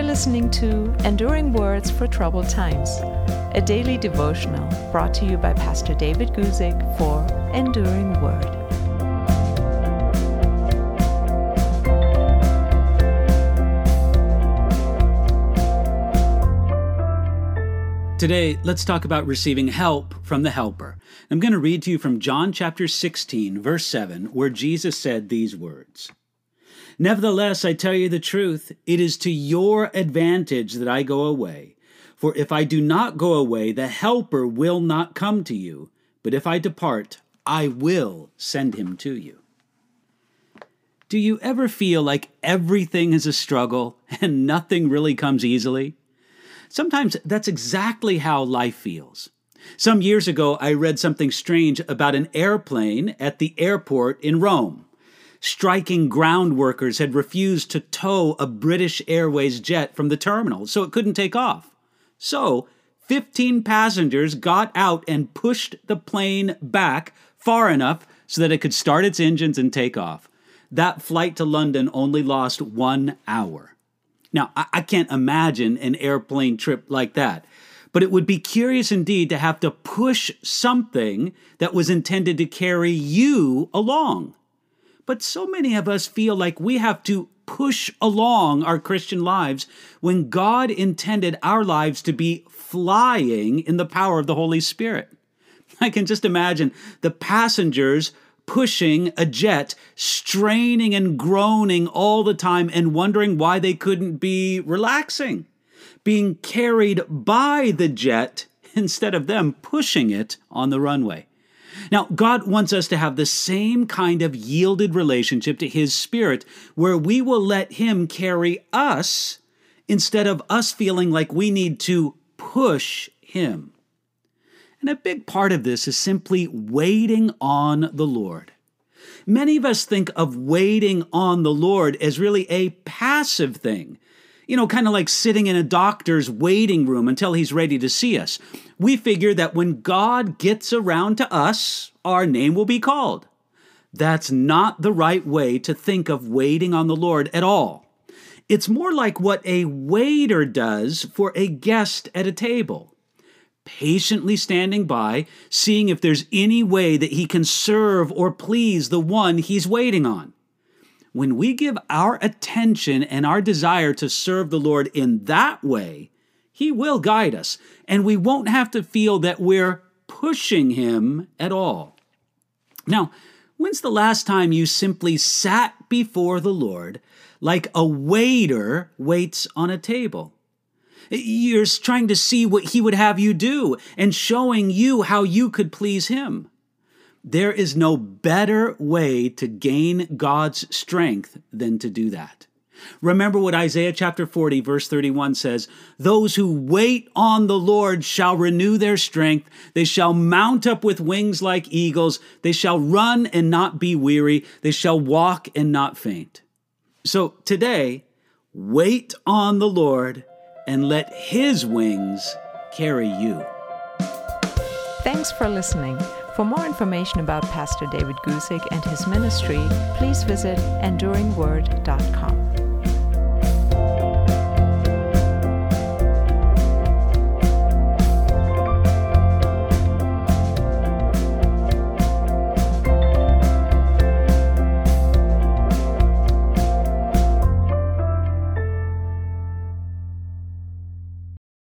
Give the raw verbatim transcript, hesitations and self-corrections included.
listening to Enduring Words for Troubled Times, a daily devotional brought to you by Pastor David Guzik for Enduring Word. Today, let's talk about receiving help from the Helper. I'm going to read to you from John chapter sixteen, verse seven, where Jesus said these words. Nevertheless, I tell you the truth, it is to your advantage that I go away. For if I do not go away, the Helper will not come to you. But if I depart, I will send him to you. Do you ever feel like everything is a struggle and nothing really comes easily? Sometimes that's exactly how life feels. Some years ago, I read something strange about an airplane at the airport in Rome. Striking ground workers had refused to tow a British Airways jet from the terminal, so it couldn't take off. So, fifteen passengers got out and pushed the plane back far enough so that it could start its engines and take off. That flight to London only lost one hour. Now, I can't imagine an airplane trip like that, but it would be curious indeed to have to push something that was intended to carry you along. But so many of us feel like we have to push along our Christian lives when God intended our lives to be flying in the power of the Holy Spirit. I can just imagine the passengers pushing a jet, straining and groaning all the time and wondering why they couldn't be relaxing, being carried by the jet instead of them pushing it on the runway. Now, God wants us to have the same kind of yielded relationship to His Spirit, where we will let Him carry us instead of us feeling like we need to push Him. And a big part of this is simply waiting on the Lord. Many of us think of waiting on the Lord as really a passive thing. You know, kind of like sitting in a doctor's waiting room until he's ready to see us. We figure that when God gets around to us, our name will be called. That's not the right way to think of waiting on the Lord at all. It's more like what a waiter does for a guest at a table. Patiently standing by, seeing if there's any way that he can serve or please the one he's waiting on. When we give our attention and our desire to serve the Lord in that way, He will guide us, and we won't have to feel that we're pushing Him at all. Now, when's the last time you simply sat before the Lord like a waiter waits on a table? You're trying to see what He would have you do and showing you how you could please Him. There is no better way to gain God's strength than to do that. Remember what Isaiah chapter forty, verse thirty-one says, "Those who wait on the Lord shall renew their strength. They shall mount up with wings like eagles. They shall run and not be weary. They shall walk and not faint." So today, wait on the Lord and let His wings carry you. Thanks for listening. For more information about Pastor David Guzik and his ministry, please visit enduring word dot com.